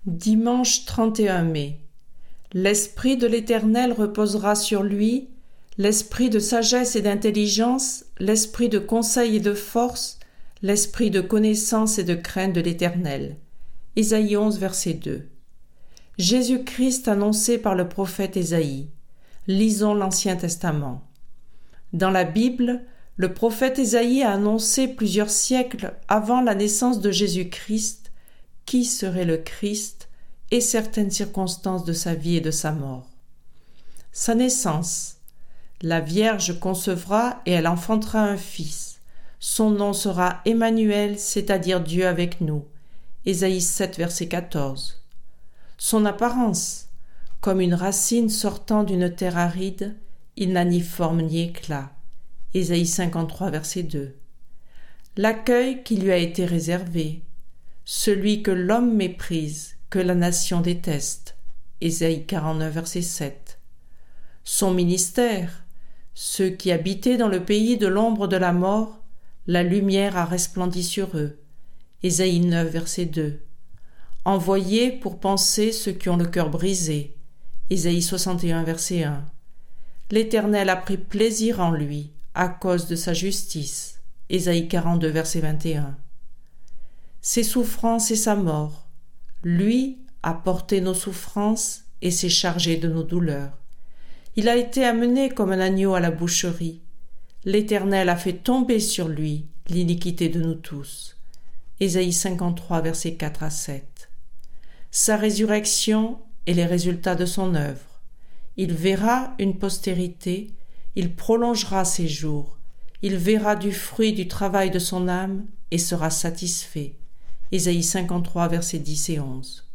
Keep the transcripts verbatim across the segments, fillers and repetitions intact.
Dimanche trente et un mai. L'Esprit de l'Éternel reposera sur lui, l'esprit de sagesse et d'intelligence, l'esprit de conseil et de force, l'esprit de connaissance et de crainte de l'Éternel. Ésaïe onze, verset deux. Jésus-Christ annoncé par le prophète Ésaïe. Lisons l'Ancien Testament. Dans la Bible, le prophète Ésaïe a annoncé plusieurs siècles avant la naissance de Jésus-Christ qui serait le Christ et certaines circonstances de sa vie et de sa mort. Sa naissance. La Vierge concevra et elle enfantera un fils. Son nom sera Emmanuel, c'est-à-dire Dieu avec nous. Ésaïe sept, verset quatorze. Son apparence. Comme une racine sortant d'une terre aride, il n'a ni forme ni éclat. Ésaïe cinquante-trois, verset deux. L'accueil qui lui a été réservé. Celui que l'homme méprise, que la nation déteste. Ésaïe quarante-neuf, verset sept. Son ministère. Ceux qui habitaient dans le pays de l'ombre de la mort, la lumière a resplendi sur eux. Ésaïe neuf, verset deux. Envoyé pour panser ceux qui ont le cœur brisé. Ésaïe soixante et un, verset un. L'Éternel a pris plaisir en lui, à cause de sa justice. Ésaïe quarante-deux, verset vingt et un. Ses souffrances et sa mort. Lui a porté nos souffrances et s'est chargé de nos douleurs. Il a été amené comme un agneau à la boucherie. L'Éternel a fait tomber sur lui l'iniquité de nous tous. Ésaïe cinquante-trois, versets quatre à sept. Sa résurrection et les résultats de son œuvre. Il verra une postérité, il prolongera ses jours, il verra du fruit du travail de son âme et sera satisfait. Ésaïe cinquante-trois, versets dix et onze.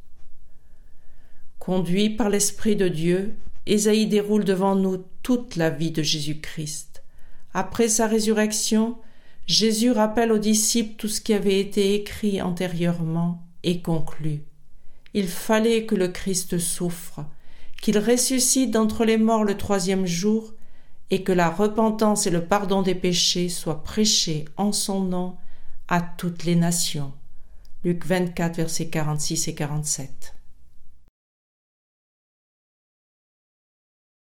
Conduit par l'Esprit de Dieu, Ésaïe déroule devant nous toute la vie de Jésus-Christ. Après sa résurrection, Jésus rappelle aux disciples tout ce qui avait été écrit antérieurement et conclut. Il fallait que le Christ souffre, qu'il ressuscite d'entre les morts le troisième jour et que la repentance et le pardon des péchés soient prêchés en son nom à toutes les nations. Luc vingt-quatre, versets quarante-six et quarante-sept.